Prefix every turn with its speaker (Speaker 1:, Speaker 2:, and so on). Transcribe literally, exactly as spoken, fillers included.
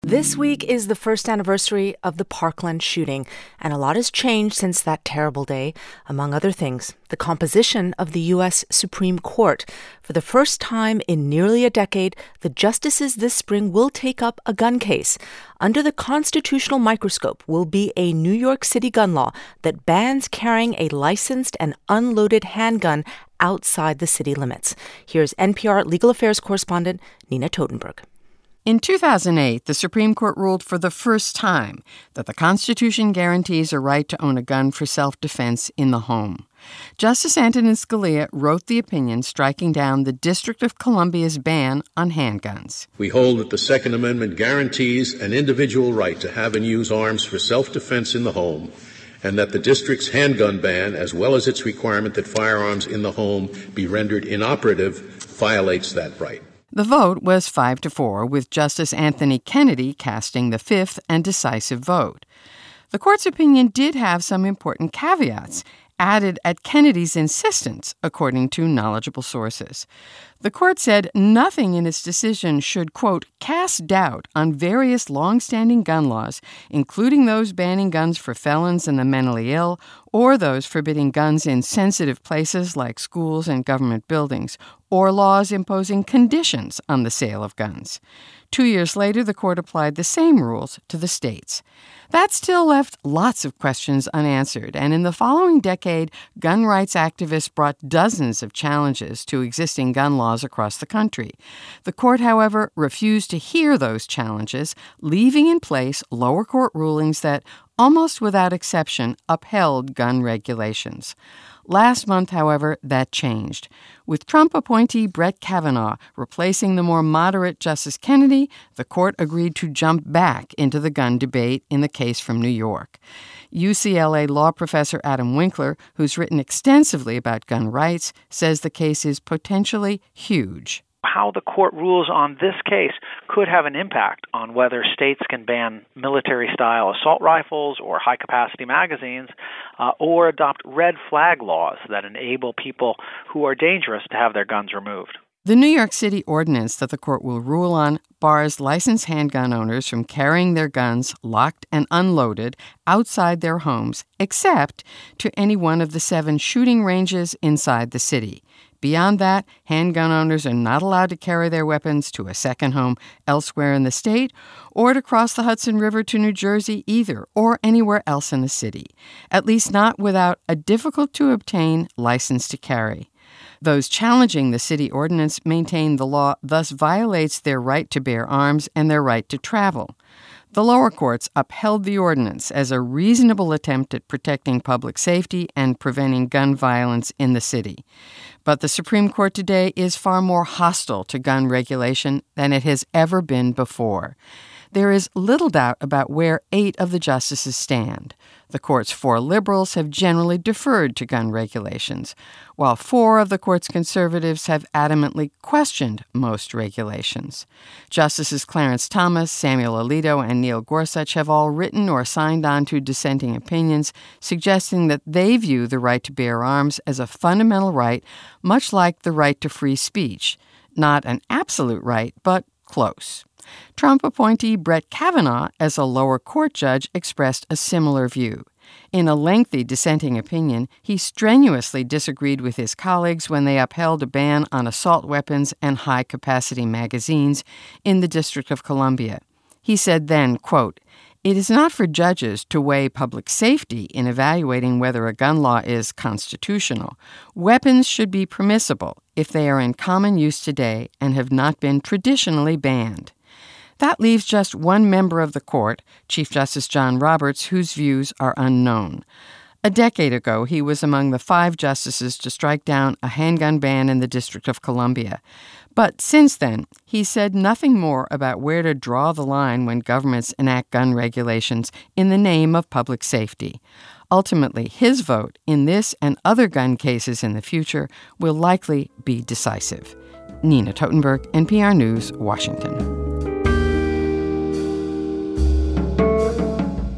Speaker 1: This week is the first anniversary of the Parkland shooting, and a lot has changed since that terrible day. Among other things, the composition of the U S Supreme Court. For the first time in nearly a decade, the justices this spring will take up a gun case. Under the constitutional microscope will be a New York City gun law that bans carrying a licensed and unloaded handgun outside the city limits. Here's N P R legal affairs correspondent Nina Totenberg.
Speaker 2: In two thousand eight, the Supreme Court ruled for the first time that the Constitution guarantees a right to own a gun for self-defense in the home. Justice Antonin Scalia wrote the opinion striking down the District of Columbia's ban on handguns.
Speaker 3: We hold that the Second Amendment guarantees an individual right to have and use arms for self-defense in the home, and that the district's handgun ban, as well as its requirement that firearms in the home be rendered inoperative, violates that right.
Speaker 2: The vote was five to four, with Justice Anthony Kennedy casting the fifth and decisive vote. The court's opinion did have some important caveats, added at Kennedy's insistence, according to knowledgeable sources. The court said nothing in its decision should, quote, cast doubt on various long-standing gun laws, including those banning guns for felons and the mentally ill, or those forbidding guns in sensitive places like schools and government buildings, or laws imposing conditions on the sale of guns. Two years later, the court applied the same rules to the states. That still left lots of questions unanswered, and in the following decade, gun rights activists brought dozens of challenges to existing gun laws across the country. The court, however, refused to hear those challenges, leaving in place lower court rulings that, almost without exception, upheld gun regulations. Last month, however, that changed. With Trump appointee Brett Kavanaugh replacing the more moderate Justice Kennedy, the court agreed to jump back into the gun debate in the case from New York. U C L A law professor Adam Winkler, who's written extensively about gun rights, says the case is potentially huge.
Speaker 4: How the court rules on this case could have an impact on whether states can ban military-style assault rifles or high-capacity magazines uh, or adopt red flag laws that enable people who are dangerous to have their guns removed.
Speaker 2: The New York City ordinance that the court will rule on bars licensed handgun owners from carrying their guns locked and unloaded outside their homes, except to any one of the seven shooting ranges inside the city. Beyond that, handgun owners are not allowed to carry their weapons to a second home elsewhere in the state or to cross the Hudson River to New Jersey either, or anywhere else in the city, at least not without a difficult-to-obtain license to carry. Those challenging the city ordinance maintain the law thus violates their right to bear arms and their right to travel. The lower courts upheld the ordinance as a reasonable attempt at protecting public safety and preventing gun violence in the city. But the Supreme Court today is far more hostile to gun regulation than it has ever been before. There is little doubt about where eight of the justices stand. The court's four liberals have generally deferred to gun regulations, while four of the court's conservatives have adamantly questioned most regulations. Justices Clarence Thomas, Samuel Alito, and Neil Gorsuch have all written or signed on to dissenting opinions, suggesting that they view the right to bear arms as a fundamental right, much like the right to free speech. Not an absolute right, but close. Trump appointee Brett Kavanaugh, as a lower court judge, expressed a similar view. In a lengthy dissenting opinion, he strenuously disagreed with his colleagues when they upheld a ban on assault weapons and high-capacity magazines in the District of Columbia. He said then, quote, "It is not for judges to weigh public safety in evaluating whether a gun law is constitutional. Weapons should be permissible if they are in common use today and have not been traditionally banned." That leaves just one member of the court, Chief Justice John Roberts, whose views are unknown. A decade ago, he was among the five justices to strike down a handgun ban in the District of Columbia. But since then, he said nothing more about where to draw the line when governments enact gun regulations in the name of public safety. Ultimately, his vote in this and other gun cases in the future will likely be decisive. Nina Totenberg, N P R News, Washington.